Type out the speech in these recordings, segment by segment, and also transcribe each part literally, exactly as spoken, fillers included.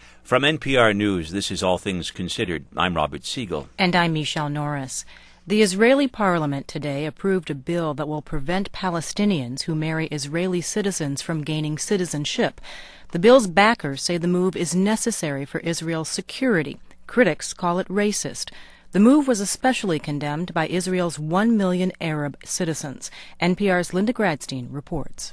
From N P R News, this is All Things Considered. I'm Robert Siegel. And I'm Michelle Norris. The Israeli parliament today approved a bill that will prevent Palestinians who marry Israeli citizens from gaining citizenship. The bill's backers say the move is necessary for Israel's security. Critics call it racist. The move was especially condemned by Israel's one million Arab citizens. N P R's Linda Gradstein reports.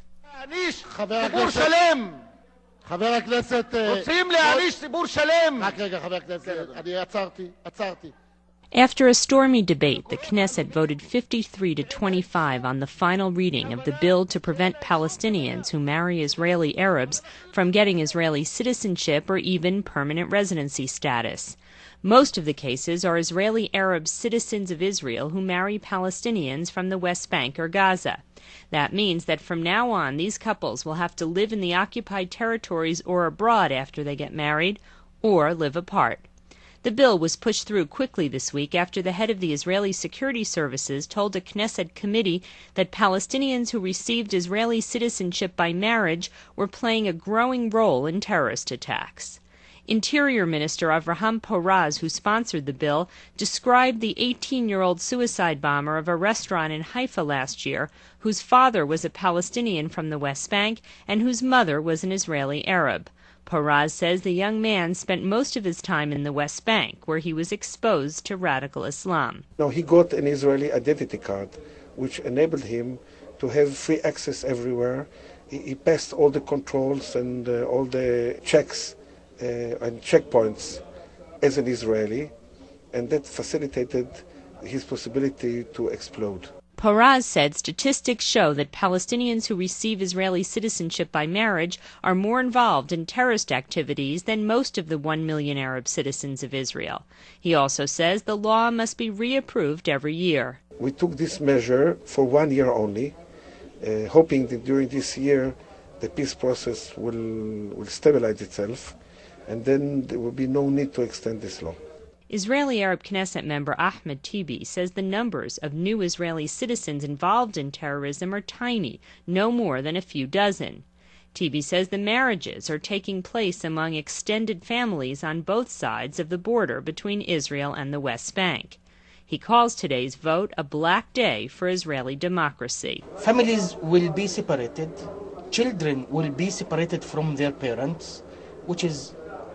חבר הכנסת רוצים להעניש ציבור שלם רק רגע חבר הכנסת אני עצרתי עצרתי After a stormy debate, the Knesset voted fifty-three to twenty-five on the final reading of the bill to prevent Palestinians who marry Israeli Arabs from getting Israeli citizenship or even permanent residency status. Most of the cases are Israeli Arab citizens of Israel who marry Palestinians from the West Bank or Gaza. That means that from now on, these couples will have to live in the occupied territories or abroad after they get married, or live apart. The bill was pushed through quickly this week after the head of the Israeli Security Services told a Knesset committee that Palestinians who received Israeli citizenship by marriage were playing a growing role in terrorist attacks. Interior Minister Avraham Poraz, who sponsored the bill, described the eighteen-year-old suicide bomber of a restaurant in Haifa last year, whose father was a Palestinian from the West Bank and whose mother was an Israeli Arab. Poraz says the young man spent most of his time in the West Bank, where he was exposed to radical Islam. No, he got an Israeli identity card, which enabled him to have free access everywhere. He, he passed all the controls and uh, all the checks Uh, and checkpoints as an Israeli, and that facilitated his possibility to explode. Poraz said statistics show that Palestinians who receive Israeli citizenship by marriage are more involved in terrorist activities than most of the one million Arab citizens of Israel. He also says the law must be reapproved every year. We took this measure for one year only, uh, hoping that during this year the peace process will, will stabilize itself, and then there will be no need to extend this law. Israeli Arab Knesset member Ahmed Tibi says the numbers of new Israeli citizens involved in terrorism are tiny, no more than a few dozen. Tibi says the marriages are taking place among extended families on both sides of the border between Israel and the West Bank. He calls today's vote a black day for Israeli democracy. Families will be separated, children will be separated from their parents, which is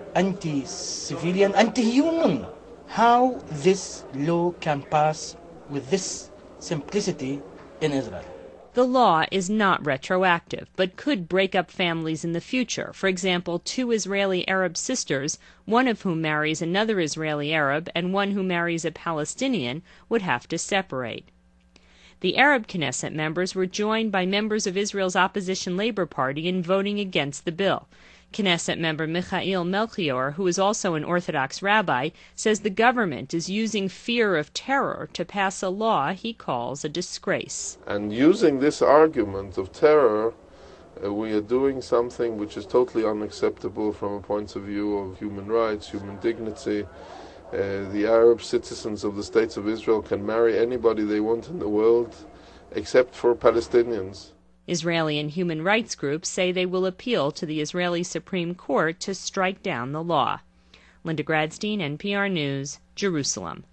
anti-civilian, anti-human. How this law can pass with this simplicity in Israel? The law is not retroactive, but could break up families in the future. For example, two Israeli Arab sisters, one of whom marries another Israeli Arab and one who marries a Palestinian, would have to separate. The Arab Knesset members were joined by members of Israel's opposition Labor Party in voting against the bill. Knesset member Michael Melchior, who is also an Orthodox rabbi, says the government is using fear of terror to pass a law he calls a disgrace. And using this argument of terror, uh, we are doing something which is totally unacceptable from a point of view of human rights, human dignity. Uh, the Arab citizens of the states of Israel can marry anybody they want in the world, except for Palestinians. Israeli and human rights groups say they will appeal to the Israeli Supreme Court to strike down the law. Linda Gradstein, N P R News, Jerusalem.